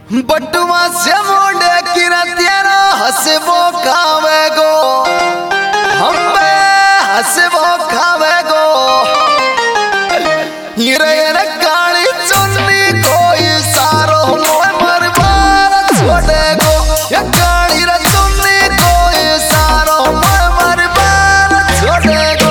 बटुआ से मोड़े किरा तेरा हसबो खावे गो हम हसबो खावे गो हीरे काली चुन्नी कोई सारो मोय मरबार छोड़े गो ये काली रे चुन्नी कोई सारो मोय मरबार छोड़े गो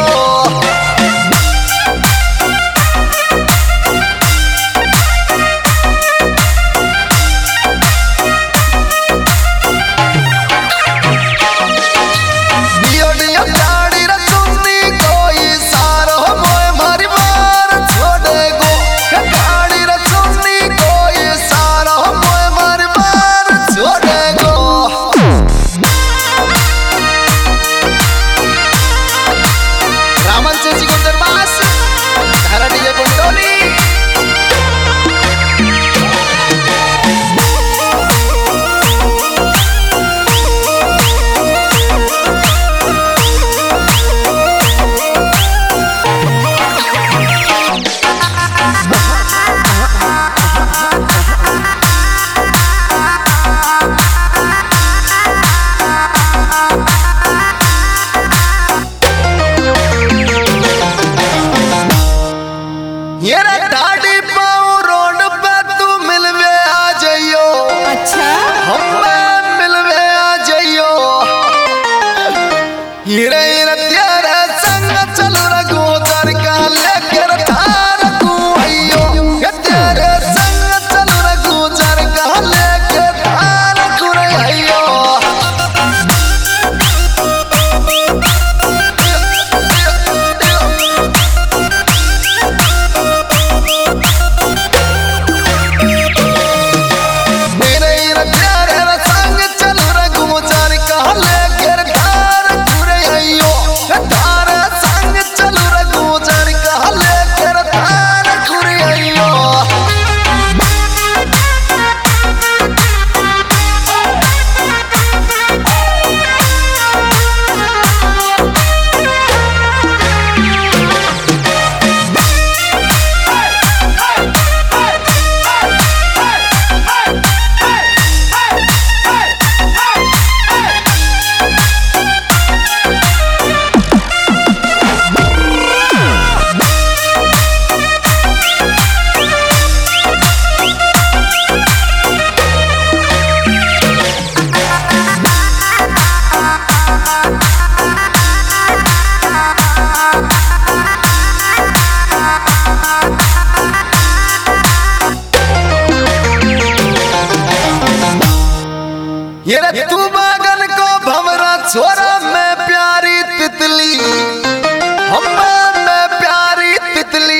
दाढ़ी पाऊ रोड पे तू मिलवे आ जाइयो। अच्छा हम मिलवे आ जाइयो हीरे हीरे तेरे संग चल रघु दर का लेकर थार तू आइयो ये तेरे संग चल रघु दर का लेकर थार तू आइयो ये रे तू बागन को भंवरा छोरा मैं प्यारी तितली हम मैं प्यारी तितली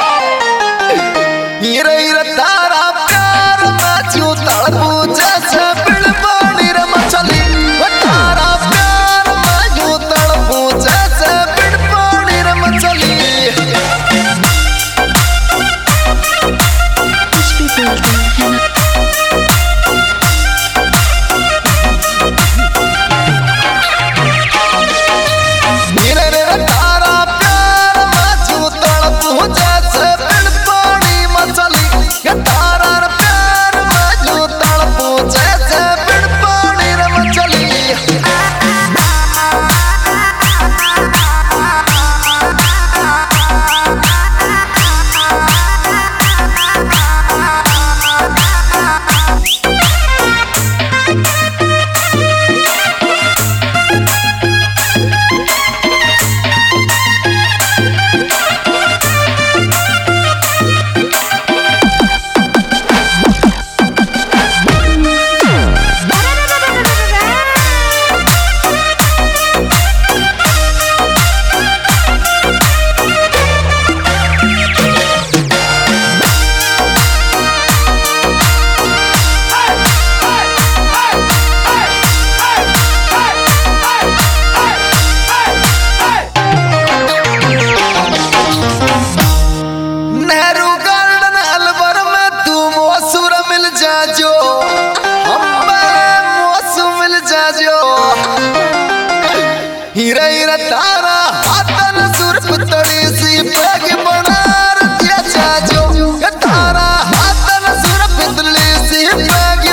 ये तारा प्यार मैं चू तड़पू जैसे बिल पानी रे मछली तारा प्यार मैं चू तड़पू जैसे बिल पानी रे मछली हीरा हीरा तारा हाथन सुर पुतड़ी सी पैग बना दिया जाजो तारा हाथन सुर पुतड़ी सी पैग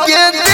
के